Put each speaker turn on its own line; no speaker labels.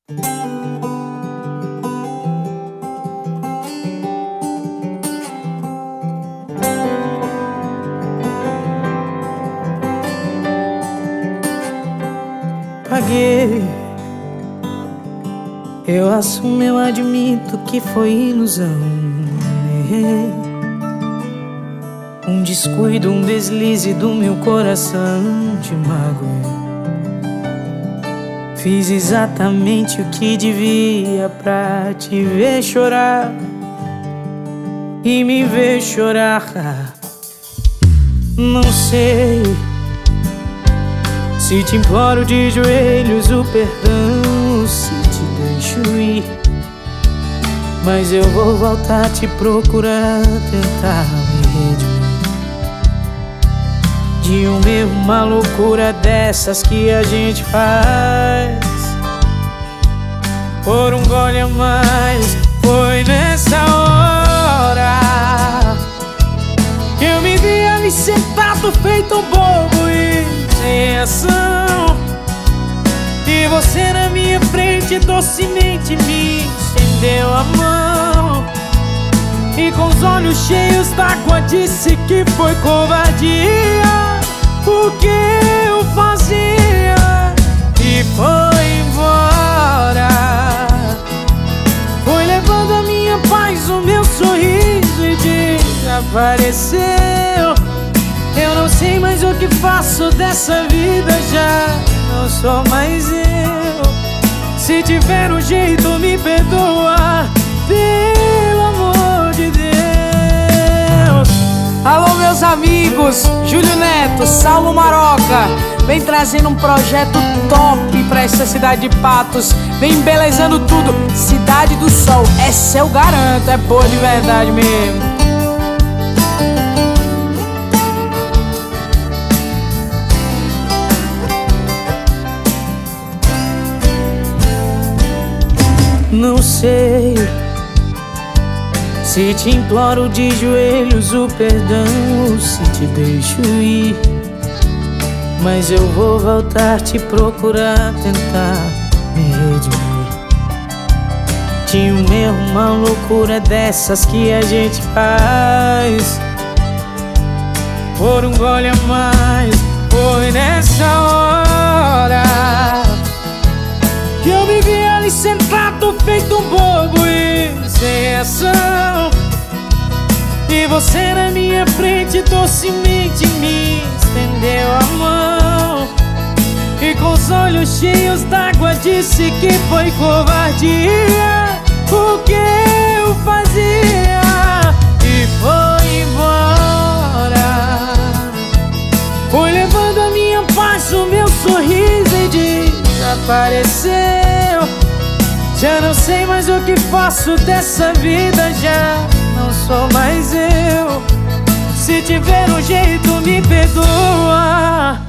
Paguei. Eu assumo, eu admito que foi ilusão. Errei. Um descuido, um deslize do meu coração, te magoei. Fiz exatamente o que devia pra te ver chorar e me ver chorar. Não sei se te imploro de joelhos o perdão, se te deixo ir, mas eu vou voltar a te procurar, tentar me redimir de uma loucura dessas que a gente faz por um gole a mais. Foi nessa hora que eu me vi ali sentado feito um bobo e sem ação, e você na minha frente docemente me estendeu a mão e com os olhos cheios d'água disse que foi covardia o que eu fazia, e foi embora. Foi levando a minha paz, o meu sorriso, e desapareceu. Eu não sei mais o que faço dessa vida, já não sou mais eu. Se tiver um jeito, me perdoa, pelo amor de Deus.
Alô, meus amigos, Júlio Neto, Saulo Maroca, vem trazendo um projeto top pra essa cidade de Patos, vem embelezando tudo. Cidade do Sol, essa eu garanto, é boa de verdade mesmo.
Não sei se te imploro de joelhos o perdão, se te deixo ir, mas eu vou voltar a te procurar, tentar me redimir de uma loucura dessas que a gente faz por um gole a mais. Foi nessa hora que eu me vi ali sentado feito um bobo e sem ação, e você na minha frente docemente me estendeu a mão e com os olhos cheios d'água disse que foi covardia o que eu fazia, e foi embora. Foi levando a minha paz, o meu sorriso, e desapareceu. Já não sei mais o que faço dessa vida, já não sou mais eu. Se tiver um jeito, me perdoa.